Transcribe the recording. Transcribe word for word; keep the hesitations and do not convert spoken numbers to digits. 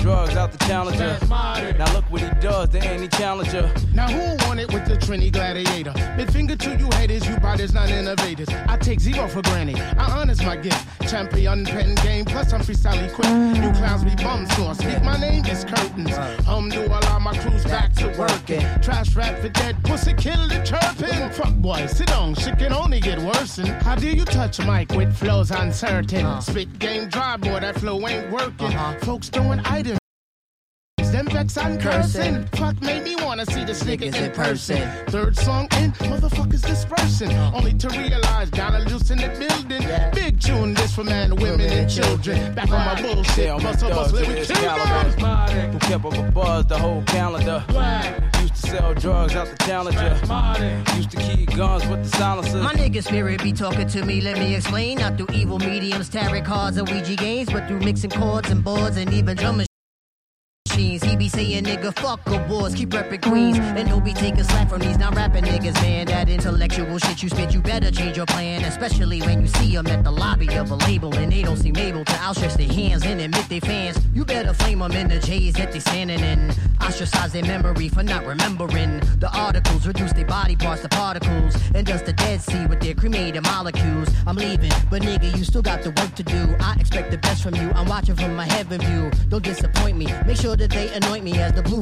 drugs out the Challenger. Now look what he does, there ain't any challenger. Now who won it with the Trini Gladiator? Mid finger to you haters, you brothers not innovators. I take zero for granted, I honest my gift. Champion pen game, plus I'm freestyle equipped. You clowns be bum sore, speak my name is curtains. Um do allow my crews back to working. Trash rap for dead pussy, kill the chirping. Fuck boy, sit on, shit can only get worse. How do you touch a mic with flows uncertain? Uh. Spit game dry, boy, that flow ain't working. Uh-huh. Folks throwing items, them vex and cursing. Fuck made me wanna see this nigga in person. Third song in, motherfuckers dispersing. Only to realize, gotta loosen the building. Yeah. Big tune, this for men, women, and children. Back on my bullshit, muscle bust, live with children. Who kept up a buzz the whole calendar. Used to sell drugs out the Challenger. Used to keep guns with the silencers. My nigga spirit be talking to me, let me explain. Not through evil mediums, tarot cards, and Ouija games, but through mixing chords and boards and even drum machines. He be saying nigga fuck awards, keep reppin' Queens, and don't be taking slack from these non-rapping niggas, man. That intellectual shit you spit, you better change your plan, especially when you see them at the lobby of a label and they don't seem able to outstretch their hands and admit they fans. You better flame them in the J's that they standing in, ostracize their memory for not remembering the articles, reduce their body parts to particles, and dust the Dead Sea with their cremated molecules. I'm leaving, but nigga, you still got the work to do. I expect the best from you, I'm watching from my heaven view. Don't disappoint me, make sure that they anoint me as the blue